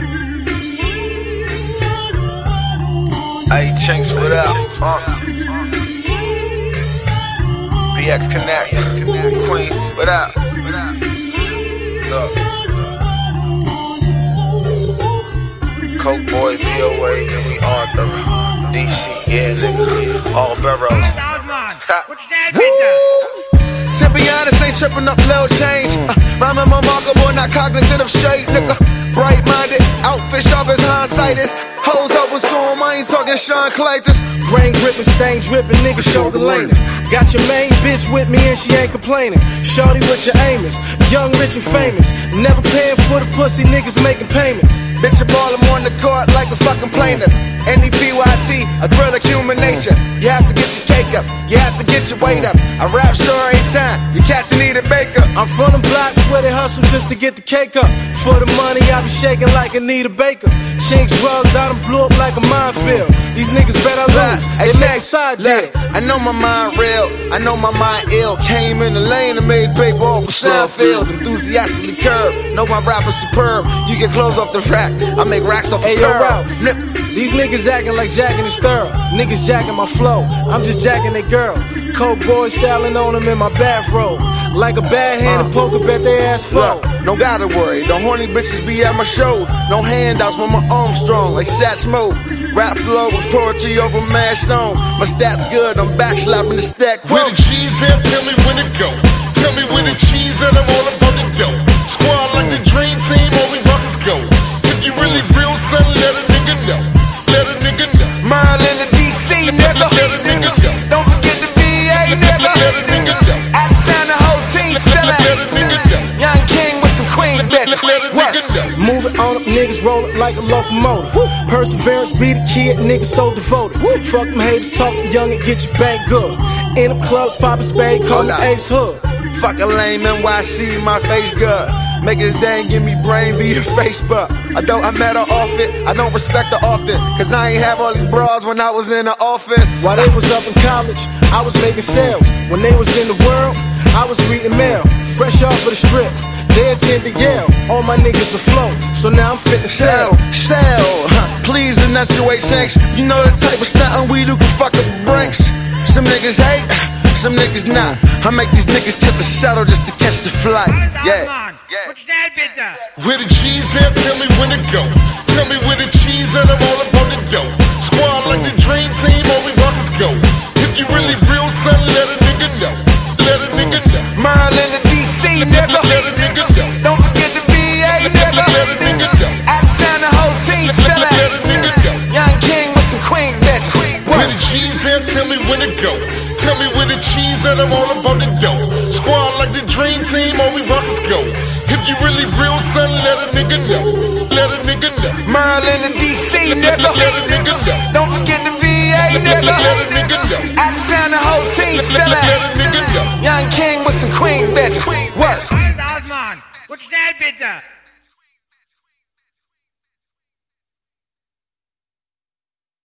Hey, Chinks, what up? BX Connect, Queens, what up? Look. Coke Boy, BOA, and we Arthur, DC, yeah, nigga, all boroughs. To be honest, ain't tripping up little change. Rhyming remarkable, not cognizant of shade, nigga. Bright-minded, outfit sharp as hindsight is. Hoes open to him, I ain't talking Sean Collectors. Grain gripping, stain dripping, nigga shoulder laning. Got your main bitch with me and she ain't complaining. Shorty with your aim is, young, rich and famous. Never paying for the pussy, niggas making payments. Bitch, I ball him on the court like a fucking plaintiff. NEPYT, a thrill of human nature. You have to get your cake up, you have to get your weight up. I rap sure ain't time, you cats need a baker. I'm from the blocks where they hustle just to get the cake up. For the money, I be shaking like Anita Baker. Chinks drugs, I done blew up like a minefield. These niggas better lose, they make a side deal. I know my mind real, I know my mind ill. Came in the lane and made paper off of Seinfeld. Enthusiastically curved, know my rapper's superb. You get clothes off the rack, I make racks off the curb. These niggas acting like jacking is thorough. Niggas jacking my flow, I'm just jacking they girl. Coke Boy styling on them in my bathrobe. Like a bad hand and poker bet they ass full. Don't gotta worry, the horny bitches be at my shows. No handouts, but my arms strong like Sat Smoke. Rap flow with poetry over mad stones. My stats good, I'm back slapping the stack. Where the cheese at, tell me when to go. Tell me where the cheese at, I'm all about the dough. Squad like the dream team, all we rockers go. If you really real, son, let a nigga know. Let a nigga know. Maryland to DC, nigga. Let a nigga know. Don't forget the VA, nigga. Let a nigga know. Out of town, the whole team spill Let a nigga know. Young King with some Queens bitches. Let a nigga know. Moving on up, niggas rolling like a locomotive. Perseverance be the kid, niggas so devoted. Fuck them haters talking young and get your bank good. In the clubs, poppin' spade, call the Ace Hood. Fuck a lame NYC, my face good. Make his dang give me brain via Facebook. I met her off it, I don't respect her often. Cause I ain't have all these bras when I was in the office. While they was up in college, I was making sales. When they was in the world, I was reading mail. Fresh off of the strip, they attended Yale. All my niggas afloat, so now I'm fit to sell. Please enunciate Shanks. You know the type of stuntin' we do can fuck up brinks. Some niggas hate, some niggas not. I make these niggas catch a shuttle just to catch the flight. Yeah. Where the cheese at, tell me when to go. Tell me where the cheese at, I'm all about the dough. Squad like the dream team, all we rockers go. If you really real, son, let a nigga know. Let a nigga know. Maryland to DC, nigga. Let a nigga know. Don't forget the VA, nigga. Let a nigga know. Out of town, the whole team spill Let a nigga know. Young King with some Queens bitches. Where the cheese at, tell me when to go. Tell me where the cheese at, I'm all about the dough. Squad like the dream team, all we rockers go. If you really real, son, let a nigga know. Let a nigga know. Maryland and DC, nigga. Let a nigga know. Don't forget the VA, nigga. Let a nigga know. Out of town, the whole team spill Let a nigga know. Young King with some Queens bitches. What? What's that, bitte?